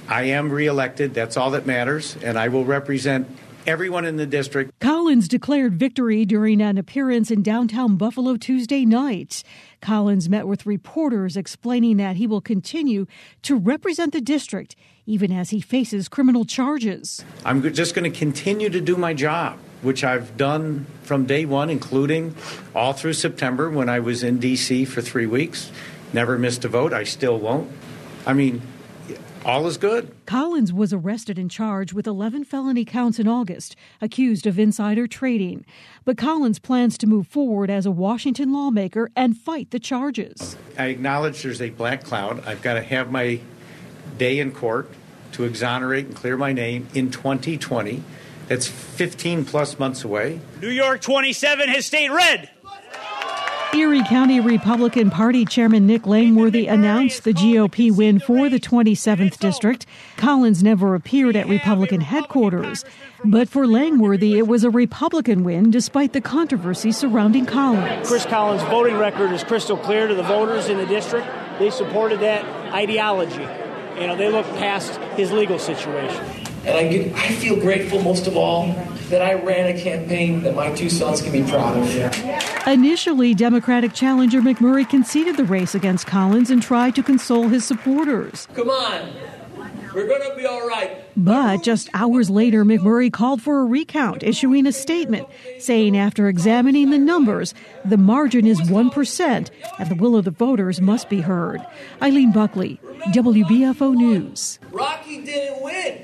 I am reelected. That's all that matters, and I will represent everyone in the district. Collins declared victory during an appearance in downtown Buffalo Tuesday night. Collins met with reporters explaining that he will continue to represent the district even as he faces criminal charges. I'm just going to continue to do my job, which I've done from day one, including all through September when I was in D.C. for 3 weeks. Never missed a vote. I still won't. I mean, all is good. Collins was arrested and charged with 11 felony counts in August, accused of insider trading. But Collins plans to move forward as a Washington lawmaker and fight the charges. I acknowledge there's a black cloud. I've got to have my day in court to exonerate and clear my name in 2020. That's 15 plus months away. New York 27 has stayed red. Erie County Republican Party Chairman Nick Langworthy announced the GOP win for the 27th District. Collins never appeared at Republican headquarters. But for Langworthy, it was a Republican win despite the controversy surrounding Collins. Chris Collins' voting record is crystal clear to the voters in the district. They supported that ideology. You know, they looked past his legal situation. And I feel grateful most of all that I ran a campaign that my two sons can be proud of. Initially, Democratic challenger McMurray conceded the race against Collins and tried to console his supporters. Come on, we're going to be all right. But just hours later, McMurray called for a recount, issuing a statement saying after examining the numbers, the margin is 1% and the will of the voters must be heard. Eileen Buckley, WBFO News. Rocky didn't win.